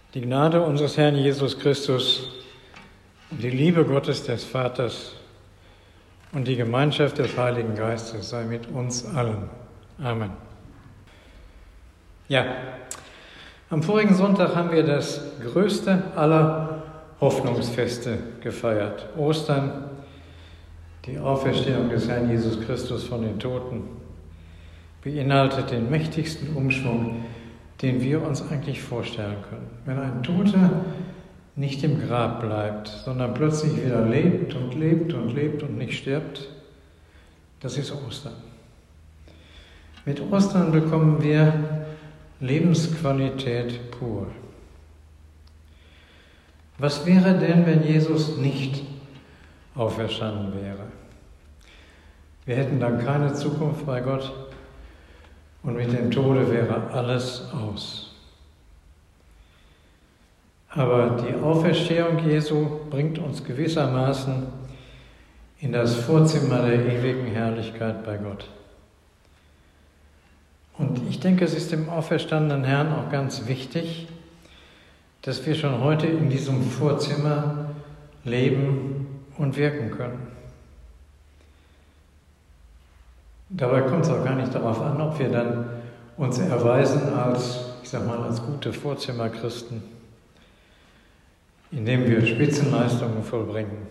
Die Gnade unseres Herrn Jesus Christus und die Liebe Gottes des Vaters und die Gemeinschaft des Heiligen Geistes sei mit uns allen. Amen. Ja, am vorigen Sonntag haben wir das größte aller Hoffnungsfeste gefeiert. Ostern, die Auferstehung des Herrn Jesus Christus von den Toten, beinhaltet den mächtigsten Umschwung, den wir uns eigentlich vorstellen können. Wenn ein Toter nicht im Grab bleibt, sondern plötzlich wieder lebt und lebt und lebt und nicht stirbt, das ist Ostern. Mit Ostern bekommen wir Lebensqualität pur. Was wäre denn, wenn Jesus nicht auferstanden wäre? Wir hätten dann keine Zukunft bei Gott und mit dem Tode wäre alles aus. Aber die Auferstehung Jesu bringt uns gewissermaßen in das Vorzimmer der ewigen Herrlichkeit bei Gott. Und ich denke, es ist dem auferstandenen Herrn auch ganz wichtig, dass wir schon heute in diesem Vorzimmer leben und wirken können. Dabei kommt es auch gar nicht darauf an, ob wir dann uns erweisen als, als gute Vorzimmerchristen, indem wir Spitzenleistungen vollbringen.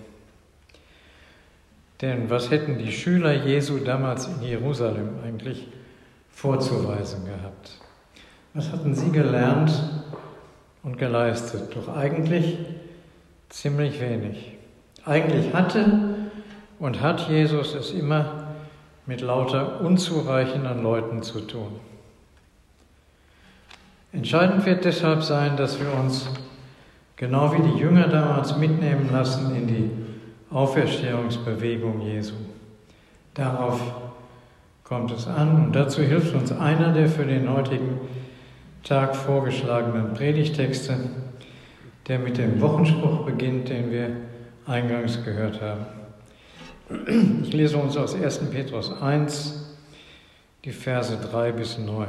Denn was hätten die Schüler Jesu damals in Jerusalem eigentlich vorzuweisen gehabt? Was hatten sie gelernt und geleistet? Doch eigentlich ziemlich wenig. Eigentlich hatte und hat Jesus es immer mit lauter unzureichenden Leuten zu tun. Entscheidend wird deshalb sein, dass wir uns, genau wie die Jünger damals, mitnehmen lassen in die Auferstehungsbewegung Jesu. Darauf kommt es an und dazu hilft uns einer der für den heutigen Tag vorgeschlagenen Predigtexte, der mit dem Wochenspruch beginnt, den wir eingangs gehört haben. Ich lese uns aus 1. Petrus 1, die Verse 3 bis 9.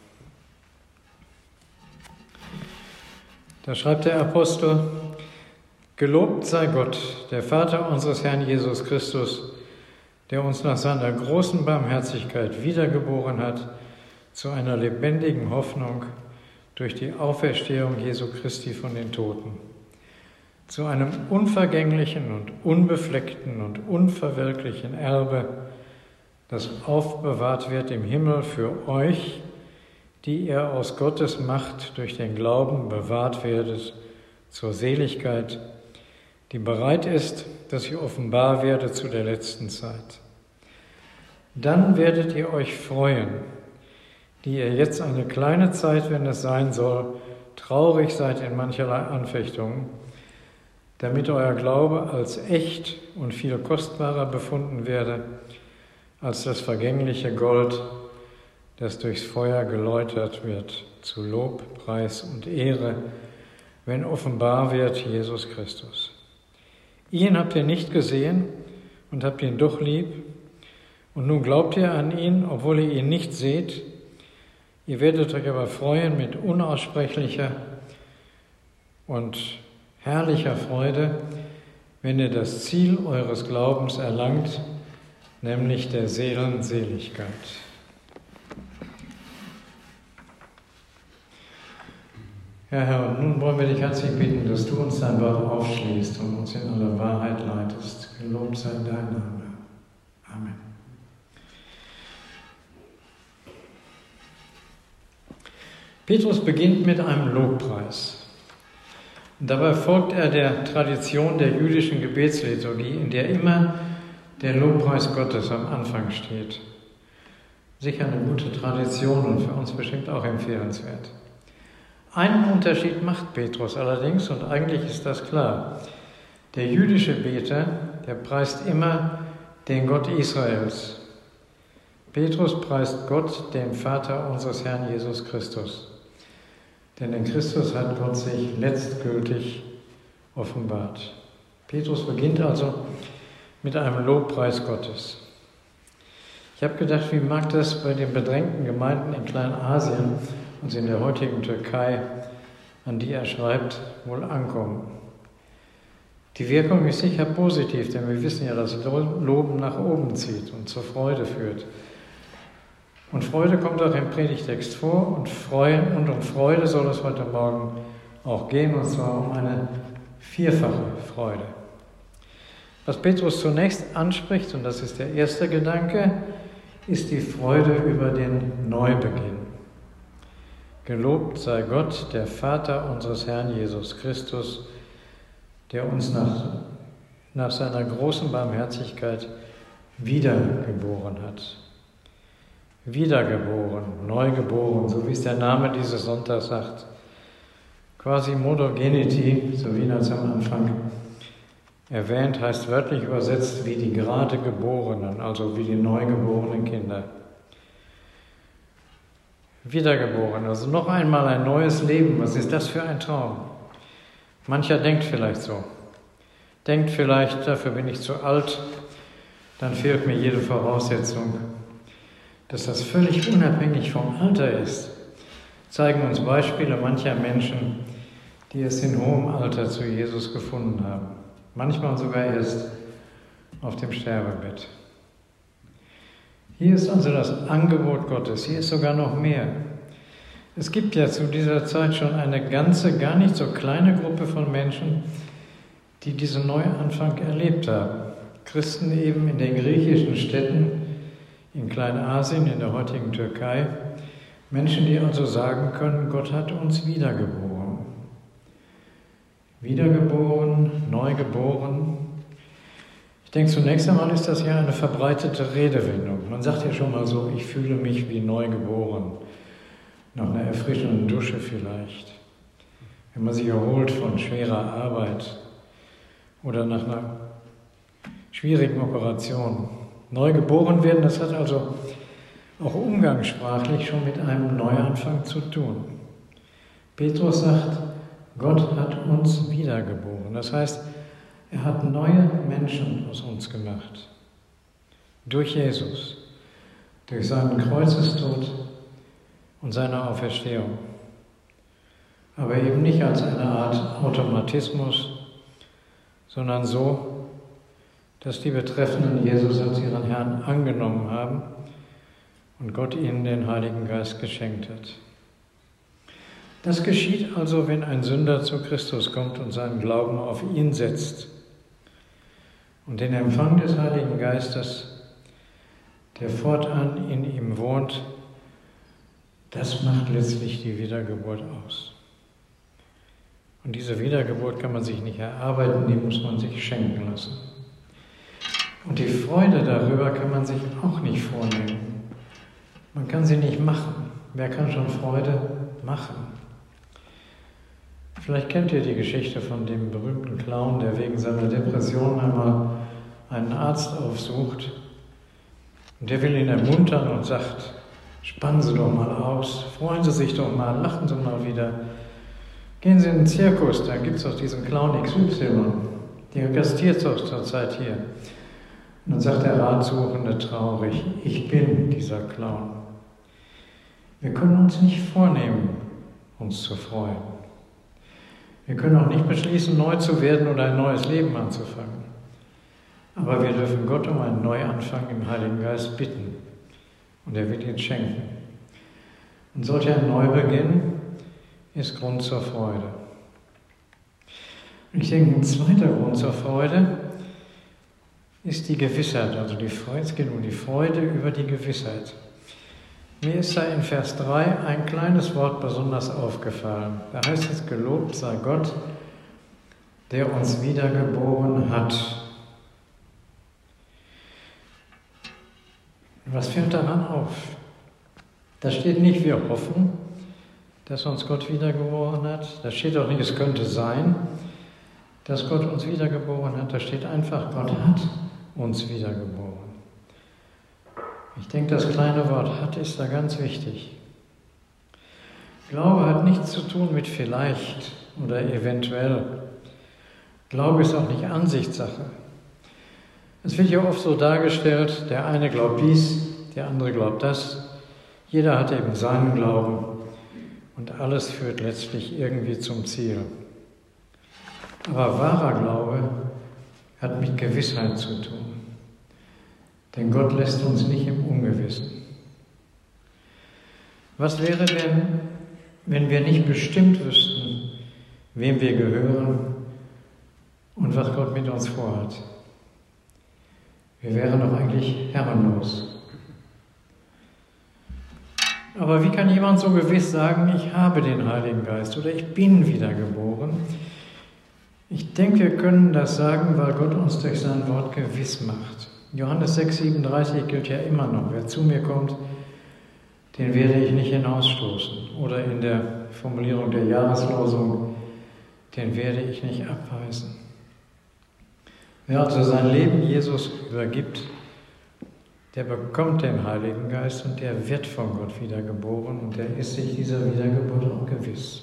Da schreibt der Apostel: Gelobt sei Gott, der Vater unseres Herrn Jesus Christus, der uns nach seiner großen Barmherzigkeit wiedergeboren hat zu einer lebendigen Hoffnung durch die Auferstehung Jesu Christi von den Toten, zu einem unvergänglichen und unbefleckten und unverwelklichen Erbe, das aufbewahrt wird im Himmel für euch, die ihr aus Gottes Macht durch den Glauben bewahrt werdet zur Seligkeit, die bereit ist, dass sie offenbar werde zu der letzten Zeit. Dann werdet ihr euch freuen, die ihr jetzt eine kleine Zeit, wenn es sein soll, traurig seid in mancherlei Anfechtungen, damit euer Glaube als echt und viel kostbarer befunden werde als das vergängliche Gold, das durchs Feuer geläutert wird, zu Lob, Preis und Ehre, wenn offenbar wird Jesus Christus. Ihn habt ihr nicht gesehen und habt ihn doch lieb, und nun glaubt ihr an ihn, obwohl ihr ihn nicht seht. Ihr werdet euch aber freuen mit unaussprechlicher und herrlicher Freude, wenn ihr das Ziel eures Glaubens erlangt, nämlich der Seelenseligkeit. Ja, Herr, und nun wollen wir dich herzlich bitten, dass du uns dein Wort aufschließt und uns in aller Wahrheit leitest. Gelobt sei dein Name. Amen. Petrus beginnt mit einem Lobpreis. Und dabei folgt er der Tradition der jüdischen Gebetsliturgie, in der immer der Lobpreis Gottes am Anfang steht. Sicher eine gute Tradition und für uns bestimmt auch empfehlenswert. Einen Unterschied macht Petrus allerdings, und eigentlich ist das klar. Der jüdische Beter, der preist immer den Gott Israels. Petrus preist Gott, den Vater unseres Herrn Jesus Christus. Denn in Christus hat Gott sich letztgültig offenbart. Petrus beginnt also mit einem Lobpreis Gottes. Ich habe gedacht, wie mag das bei den bedrängten Gemeinden in Kleinasien und in der heutigen Türkei an die er schreibt, wohl ankommen. Die Wirkung ist sicher positiv, denn wir wissen ja, dass Loben nach oben zieht und zur Freude führt. Und Freude kommt auch im Predigtext vor und um Freude soll es heute Morgen auch gehen, und zwar um eine vierfache Freude. Was Petrus zunächst anspricht, und das ist der erste Gedanke, ist die Freude über den Neubeginn. Gelobt sei Gott, der Vater unseres Herrn Jesus Christus, der uns nach seiner großen Barmherzigkeit wiedergeboren hat. Wiedergeboren, neugeboren, so wie es der Name dieses Sonntags sagt. Quasi Modogeniti, so wie das am Anfang erwähnt, heißt wörtlich übersetzt wie die gerade Geborenen, also wie die neugeborenen Kinder. Wiedergeboren, also noch einmal ein neues Leben. Was ist das für ein Traum? Mancher denkt vielleicht so. Denkt vielleicht, dafür bin ich zu alt, dann fehlt mir jede Voraussetzung. Dass das völlig unabhängig vom Alter ist, zeigen uns Beispiele mancher Menschen, die es in hohem Alter zu Jesus gefunden haben. Manchmal sogar erst auf dem Sterbebett. Hier ist also das Angebot Gottes, hier ist sogar noch mehr. Es gibt ja zu dieser Zeit schon eine ganze, gar nicht so kleine Gruppe von Menschen, die diesen Neuanfang erlebt haben. Christen eben in den griechischen Städten, in Kleinasien, in der heutigen Türkei. Menschen, die also sagen können, Gott hat uns wiedergeboren. Wiedergeboren, neugeboren. Ich denke, zunächst einmal ist das ja eine verbreitete Redewendung. Man sagt ja schon mal so, ich fühle mich wie neugeboren. Nach einer erfrischenden Dusche vielleicht. Wenn man sich erholt von schwerer Arbeit oder nach einer schwierigen Operation. Neugeboren werden, das hat also auch umgangssprachlich schon mit einem Neuanfang zu tun. Petrus sagt, Gott hat uns wiedergeboren. Das heißt, er hat neue Menschen aus uns gemacht. Durch Jesus, durch seinen Kreuzestod und seine Auferstehung. Aber eben nicht als eine Art Automatismus, sondern so, dass die Betreffenden Jesus als ihren Herrn angenommen haben und Gott ihnen den Heiligen Geist geschenkt hat. Das geschieht also, wenn ein Sünder zu Christus kommt und seinen Glauben auf ihn setzt. Und den Empfang des Heiligen Geistes, der fortan in ihm wohnt, das macht letztlich die Wiedergeburt aus. Und diese Wiedergeburt kann man sich nicht erarbeiten, die muss man sich schenken lassen. Und die Freude darüber kann man sich auch nicht vornehmen. Man kann sie nicht machen. Wer kann schon Freude machen? Vielleicht kennt ihr die Geschichte von dem berühmten Clown, der wegen seiner Depression einmal einen Arzt aufsucht. Und der will ihn ermuntern und sagt, spannen Sie doch mal aus, freuen Sie sich doch mal, lachen Sie mal wieder. Gehen Sie in den Zirkus, da gibt es auch diesen Clown XY, der gastiert doch zurzeit hier. Und dann sagt der Ratsuchende traurig, ich bin dieser Clown. Wir können uns nicht vornehmen, uns zu freuen. Wir können auch nicht beschließen, neu zu werden oder ein neues Leben anzufangen. Aber wir dürfen Gott um einen Neuanfang im Heiligen Geist bitten. Und er wird ihn schenken. Und solch ein Neubeginn ist Grund zur Freude. Und ich denke, ein zweiter Grund zur Freude ist die Gewissheit, also die Freude, es geht um die Freude über die Gewissheit. Mir ist da in Vers 3 ein kleines Wort besonders aufgefallen. Da heißt es, gelobt sei Gott, der uns wiedergeboren hat. Was fällt daran auf? Da steht nicht, wir hoffen, dass uns Gott wiedergeboren hat. Da steht auch nicht, es könnte sein, dass Gott uns wiedergeboren hat. Da steht einfach, Gott hat uns wiedergeboren. Ich denke, das kleine Wort hat ist da ganz wichtig. Glaube hat nichts zu tun mit vielleicht oder eventuell. Glaube ist auch nicht Ansichtssache. Es wird ja oft so dargestellt, der eine glaubt dies, der andere glaubt das. Jeder hat eben seinen Glauben und alles führt letztlich irgendwie zum Ziel. Aber wahrer Glaube hat mit Gewissheit zu tun. Denn Gott lässt uns nicht im Ungewissen. Was wäre denn, wenn wir nicht bestimmt wüssten, wem wir gehören und was Gott mit uns vorhat? Wir wären doch eigentlich herrenlos. Aber wie kann jemand so gewiss sagen, ich habe den Heiligen Geist oder ich bin wiedergeboren? Ich denke, wir können das sagen, weil Gott uns durch sein Wort gewiss macht. Johannes 6,37 gilt ja immer noch. Wer zu mir kommt, den werde ich nicht hinausstoßen. Oder in der Formulierung der Jahreslosung, den werde ich nicht abweisen. Wer also sein Leben Jesus übergibt, der bekommt den Heiligen Geist und der wird von Gott wiedergeboren und der ist sich dieser Wiedergeburt auch gewiss.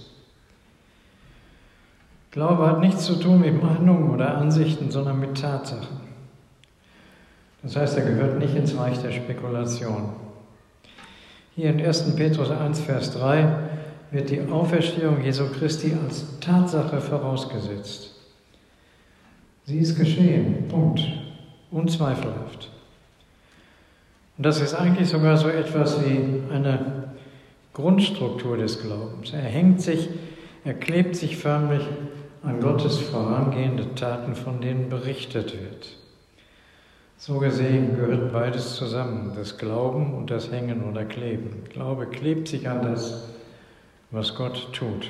Glaube hat nichts zu tun mit Meinungen oder Ansichten, sondern mit Tatsachen. Das heißt, er gehört nicht ins Reich der Spekulation. Hier in 1. Petrus 1, Vers 3 wird die Auferstehung Jesu Christi als Tatsache vorausgesetzt. Sie ist geschehen, Punkt, unzweifelhaft. Und das ist eigentlich sogar so etwas wie eine Grundstruktur des Glaubens. Er klebt sich förmlich an Gottes vorangehende Taten, von denen berichtet wird. So gesehen gehört beides zusammen, das Glauben und das Hängen oder Kleben. Glaube klebt sich an das, was Gott tut.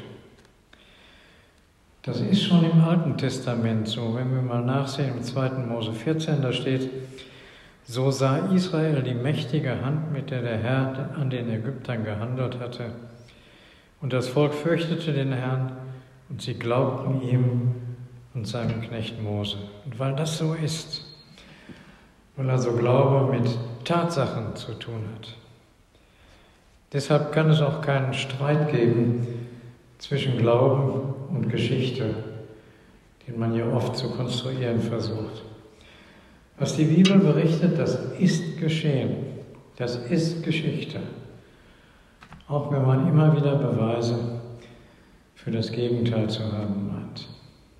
Das ist schon im Alten Testament so. Wenn wir mal nachsehen, im 2. Mose 14, da steht, so sah Israel die mächtige Hand, mit der der Herr an den Ägyptern gehandelt hatte. Und das Volk fürchtete den Herrn und sie glaubten ihm und seinem Knecht Mose. Und weil das so ist, weil also Glaube mit Tatsachen zu tun hat, deshalb kann es auch keinen Streit geben zwischen Glauben und Geschichte, den man ja oft zu konstruieren versucht. Was die Bibel berichtet, das ist geschehen, das ist Geschichte. Auch wenn man immer wieder Beweise für das Gegenteil zu haben meint.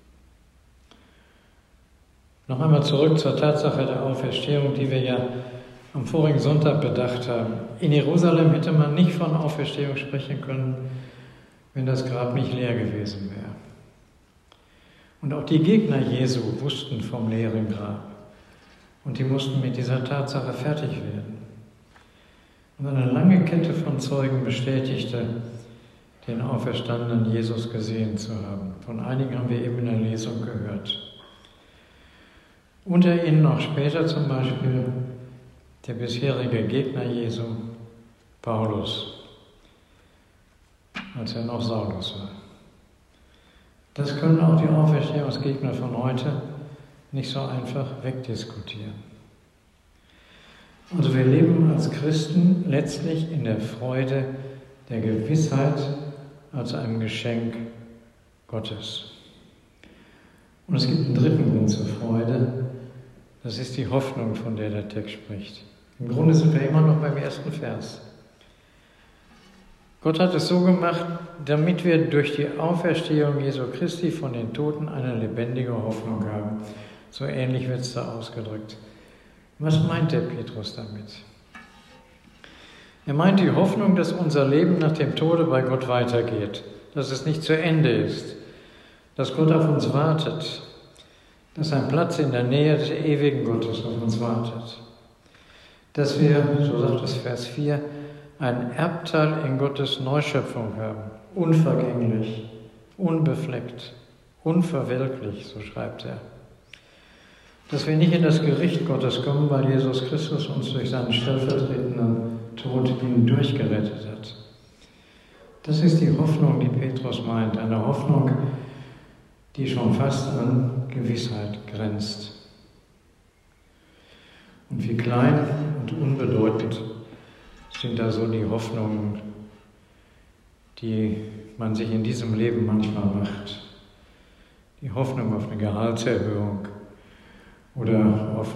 Noch einmal zurück zur Tatsache der Auferstehung, die wir ja am vorigen Sonntag bedacht haben. In Jerusalem hätte man nicht von Auferstehung sprechen können, wenn das Grab nicht leer gewesen wäre. Und auch die Gegner Jesu wussten vom leeren Grab. Und die mussten mit dieser Tatsache fertig werden. Und eine lange Kette von Zeugen bestätigte, den auferstandenen Jesus gesehen zu haben. Von einigen haben wir eben in der Lesung gehört. Unter ihnen auch später zum Beispiel der bisherige Gegner Jesu, Paulus, als er noch Saulus war. Das können auch die Auferstehungsgegner von heute nicht so einfach wegdiskutieren. Also wir leben als Christen letztlich in der Freude der Gewissheit als einem Geschenk Gottes. Und es gibt einen dritten Grund zur Freude, das ist die Hoffnung, von der der Text spricht. Im Grunde sind wir immer noch beim ersten Vers. Gott hat es so gemacht, damit wir durch die Auferstehung Jesu Christi von den Toten eine lebendige Hoffnung haben. So ähnlich wird es da ausgedrückt. Was meint der Petrus damit? Er meint die Hoffnung, dass unser Leben nach dem Tode bei Gott weitergeht, dass es nicht zu Ende ist, dass Gott auf uns wartet, dass ein Platz in der Nähe des ewigen Gottes auf uns wartet, dass wir, so sagt es Vers 4, ein Erbteil in Gottes Neuschöpfung haben, unvergänglich, unbefleckt, unverwelklich, so schreibt er. Dass wir nicht in das Gericht Gottes kommen, weil Jesus Christus uns durch seinen stellvertretenden Tod hindurch gerettet hat. Das ist die Hoffnung, die Petrus meint, eine Hoffnung, die schon fast an Gewissheit grenzt. Und wie klein und unbedeutend sind da so die Hoffnungen, die man sich in diesem Leben manchmal macht. Die Hoffnung auf eine Gehaltserhöhung oder auf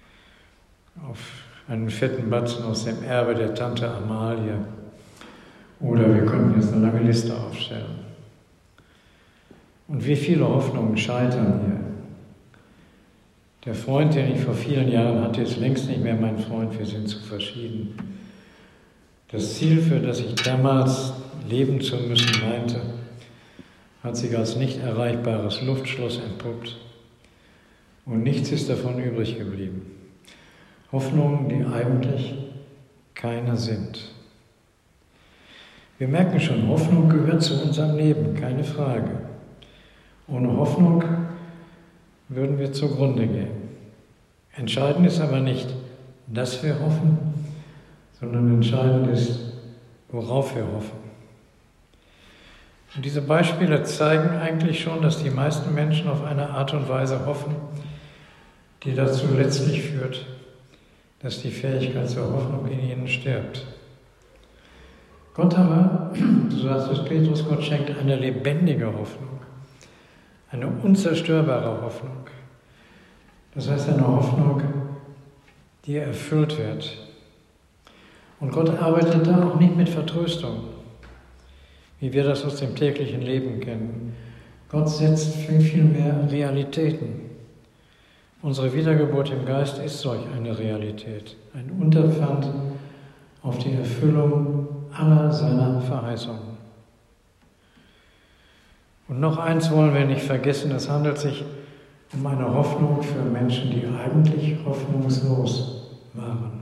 einen fetten Batzen aus dem Erbe der Tante Amalie Oder wir könnten jetzt eine lange Liste aufstellen. Und wie viele Hoffnungen scheitern hier. Der Freund, den ich vor vielen Jahren hatte, ist längst nicht mehr mein Freund, wir sind zu verschieden. Das Ziel, für das ich damals leben zu müssen meinte, hat sich als nicht erreichbares Luftschloss entpuppt. Und nichts ist davon übrig geblieben. Hoffnungen, die eigentlich keine sind. Wir merken schon, Hoffnung gehört zu unserem Leben, keine Frage. Ohne Hoffnung würden wir zugrunde gehen. Entscheidend ist aber nicht, dass wir hoffen, sondern entscheidend ist, worauf wir hoffen. Und diese Beispiele zeigen eigentlich schon, dass die meisten Menschen auf eine Art und Weise hoffen, die dazu letztlich führt, dass die Fähigkeit zur Hoffnung in ihnen stirbt. Gott aber, so sagt es Petrus, Gott schenkt eine lebendige Hoffnung, eine unzerstörbare Hoffnung. Das heißt eine Hoffnung, die erfüllt wird. Und Gott arbeitet da auch nicht mit Vertröstung, wie wir das aus dem täglichen Leben kennen. Gott setzt viel mehr Realitäten. Unsere Wiedergeburt im Geist ist solch eine Realität, ein Unterpfand auf die Erfüllung aller seiner Verheißungen. Und noch eins wollen wir nicht vergessen, es handelt sich um eine Hoffnung für Menschen, die eigentlich hoffnungslos waren.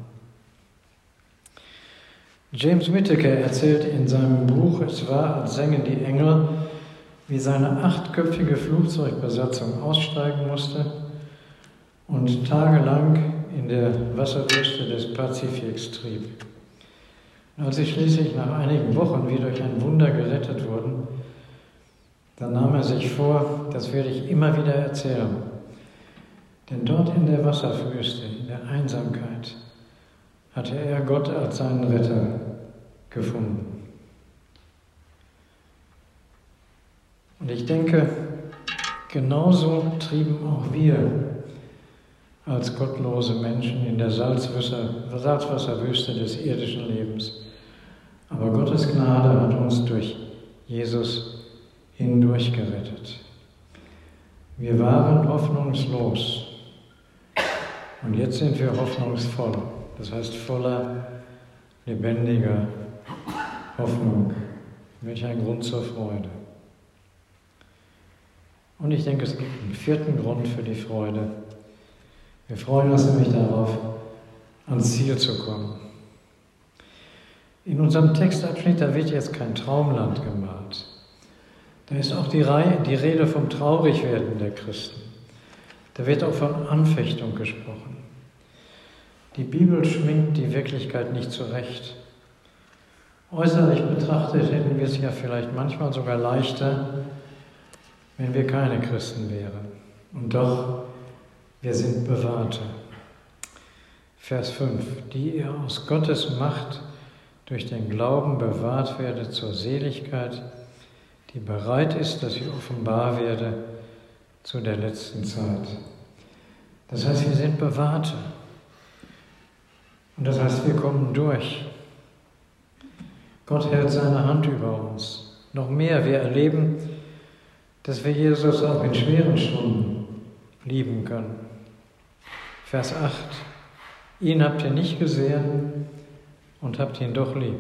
James Whittaker erzählt in seinem Buch Es war, als sängen die Engel, wie seine 8-köpfige Flugzeugbesatzung aussteigen musste und tagelang in der Wasserwüste des Pazifiks trieb. Und als sie schließlich nach einigen Wochen wie durch ein Wunder gerettet wurden, dann nahm er sich vor, das werde ich immer wieder erzählen. Denn dort in der Wasserwüste, in der Einsamkeit, hatte er Gott als seinen Retter gefunden. Und ich denke, genauso trieben auch wir als gottlose Menschen in der Salzwasserwüste des irdischen Lebens. Aber Gottes Gnade hat uns durch Jesus hindurch gerettet. Wir waren hoffnungslos und jetzt sind wir hoffnungsvoll. Das heißt voller lebendiger Hoffnung. Welch ein Grund zur Freude. Und ich denke, es gibt einen 4. Grund für die Freude. Wir freuen uns nämlich darauf, ans Ziel zu kommen. In unserem Textabschnitt, da wird jetzt kein Traumland gemalt. Da ist auch die Rede vom Traurigwerden der Christen. Da wird auch von Anfechtung gesprochen. Die Bibel schminkt die Wirklichkeit nicht zurecht. Äußerlich betrachtet hätten wir es ja vielleicht manchmal sogar leichter, wenn wir keine Christen wären. Und doch, wir sind Bewahrte. Vers 5. Die ihr aus Gottes Macht durch den Glauben bewahrt werdet zur Seligkeit, die bereit ist, dass sie offenbar werde zu der letzten Zeit. Das heißt, wir sind Bewahrte. Und das heißt, wir kommen durch. Gott hält seine Hand über uns. Noch mehr, wir erleben, dass wir Jesus auch in schweren Stunden lieben können. Vers 8. Ihn habt ihr nicht gesehen und habt ihn doch lieb.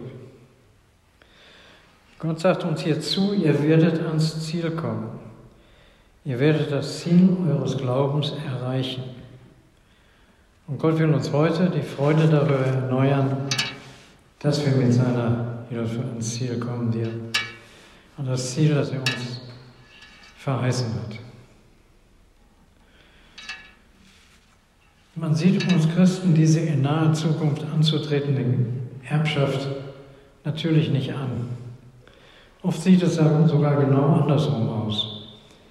Gott sagt uns hier zu, ihr werdet ans Ziel kommen. Ihr werdet das Ziel eures Glaubens erreichen. Und Gott will uns heute die Freude darüber erneuern, dass wir mit seiner Hilfe ans Ziel kommen werden. An das Ziel, das er uns verheißen hat. Man sieht uns Christen diese in naher Zukunft anzutretende Erbschaft natürlich nicht an. Oft sieht es sogar genau andersrum aus.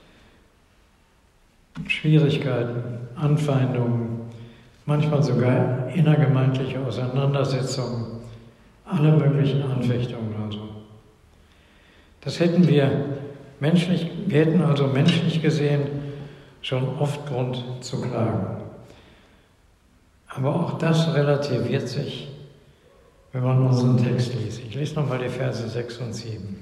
Schwierigkeiten, Anfeindungen, manchmal sogar innergemeindliche Auseinandersetzungen, alle möglichen Anfechtungen also. Das hätten wir hätten also menschlich gesehen schon oft Grund zu klagen. Aber auch das relativiert sich, wenn man unseren Text liest. Ich lese nochmal die Verse 6 und 7.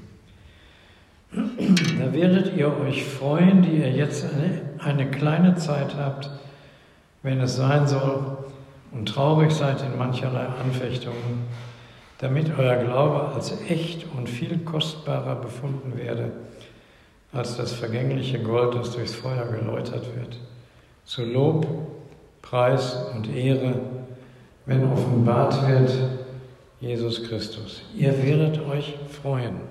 Da werdet ihr euch freuen, die ihr jetzt eine kleine Zeit habt, wenn es sein soll, und traurig seid in mancherlei Anfechtungen, damit euer Glaube als echt und viel kostbarer befunden werde, als das vergängliche Gold, das durchs Feuer geläutert wird, zu Lob, Preis und Ehre, wenn offenbart wird Jesus Christus. Ihr werdet euch freuen.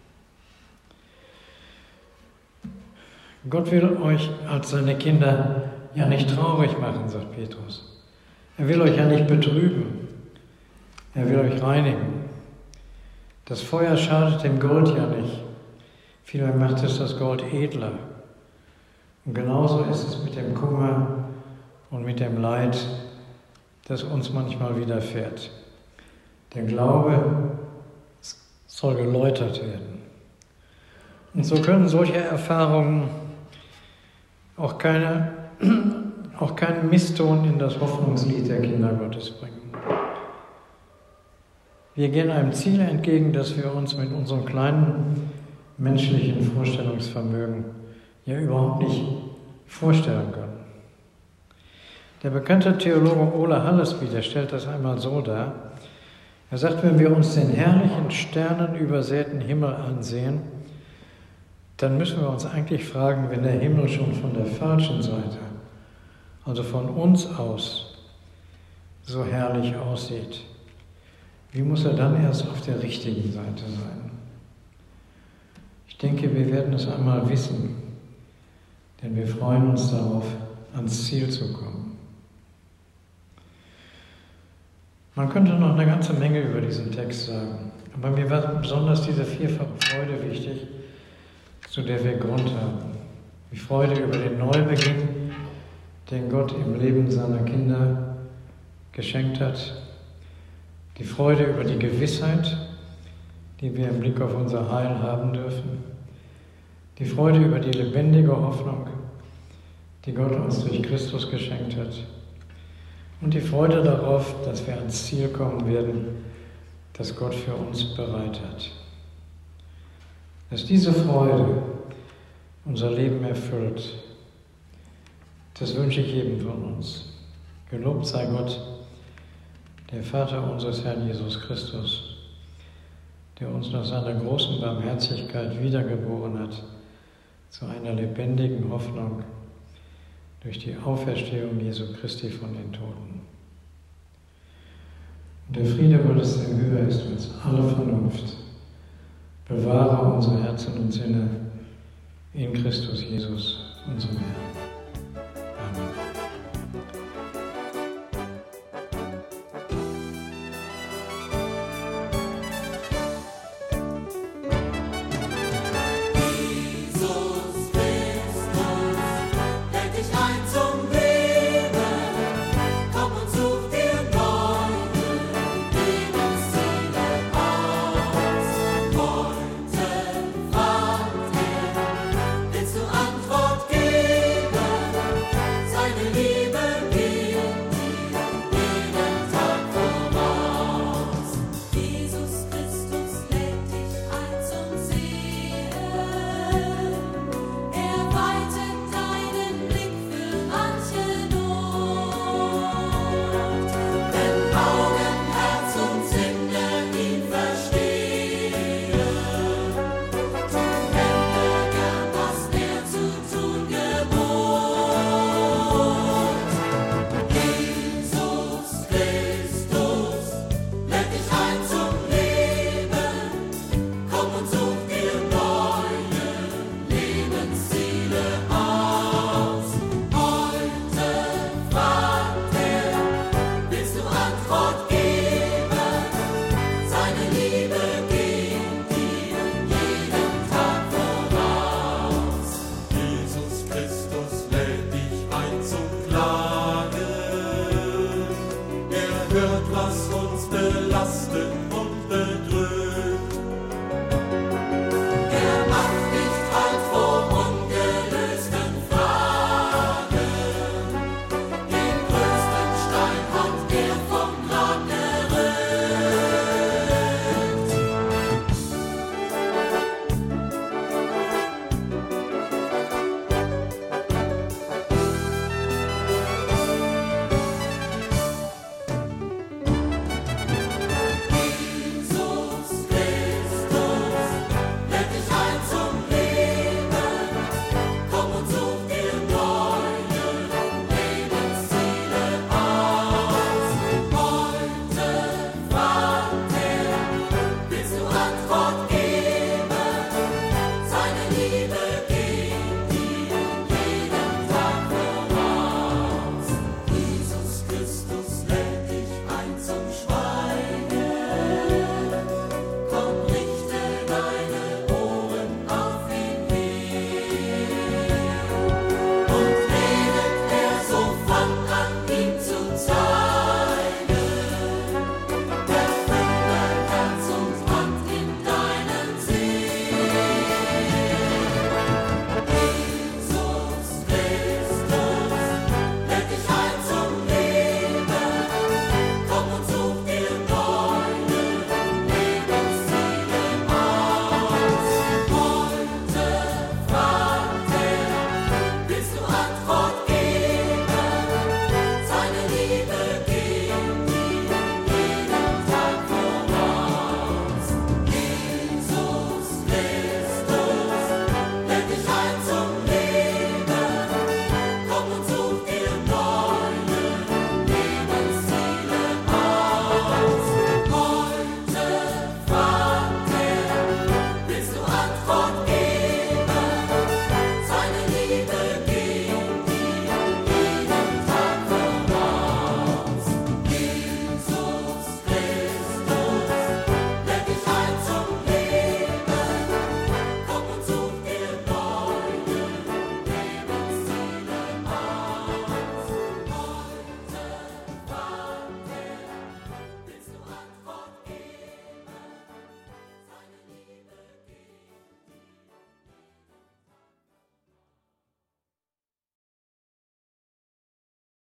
Gott will euch als seine Kinder ja nicht traurig machen, sagt Petrus. Er will euch ja nicht betrüben. Er will euch reinigen. Das Feuer schadet dem Gold ja nicht. Vielmehr macht es das Gold edler. Und genauso ist es mit dem Kummer und mit dem Leid, das uns manchmal widerfährt. Der Glaube soll geläutert werden. Und so können solche Erfahrungen auch keinen Misston in das Hoffnungslied der Kinder Gottes bringen. Wir gehen einem Ziel entgegen, das wir uns mit unserem kleinen menschlichen Vorstellungsvermögen ja überhaupt nicht vorstellen können. Der bekannte Theologe Ole Hallesby stellt das einmal so dar. Er sagt, wenn wir uns den herrlichen, sternenübersäten Himmel ansehen, dann müssen wir uns eigentlich fragen, wenn der Himmel schon von der falschen Seite, also von uns aus, so herrlich aussieht, wie muss er dann erst auf der richtigen Seite sein? Ich denke, wir werden es einmal wissen, denn wir freuen uns darauf, ans Ziel zu kommen. Man könnte noch eine ganze Menge über diesen Text sagen, aber mir war besonders diese vierfache Freude wichtig, zu der wir Grund haben. Die Freude über den Neubeginn, den Gott im Leben seiner Kinder geschenkt hat. Die Freude über die Gewissheit, die wir im Blick auf unser Heil haben dürfen. Die Freude über die lebendige Hoffnung, die Gott uns durch Christus geschenkt hat. Und die Freude darauf, dass wir ans Ziel kommen werden, das Gott für uns bereit hat. Dass diese Freude unser Leben erfüllt, das wünsche ich jedem von uns. Gelobt sei Gott, der Vater unseres Herrn Jesus Christus, der uns nach seiner großen Barmherzigkeit wiedergeboren hat zu einer lebendigen Hoffnung durch die Auferstehung Jesu Christi von den Toten. Und der Friede Gottes, der höher ist als alle Vernunft, bewahre unsere Herzen und Sinne in Christus Jesus, unserem Herrn.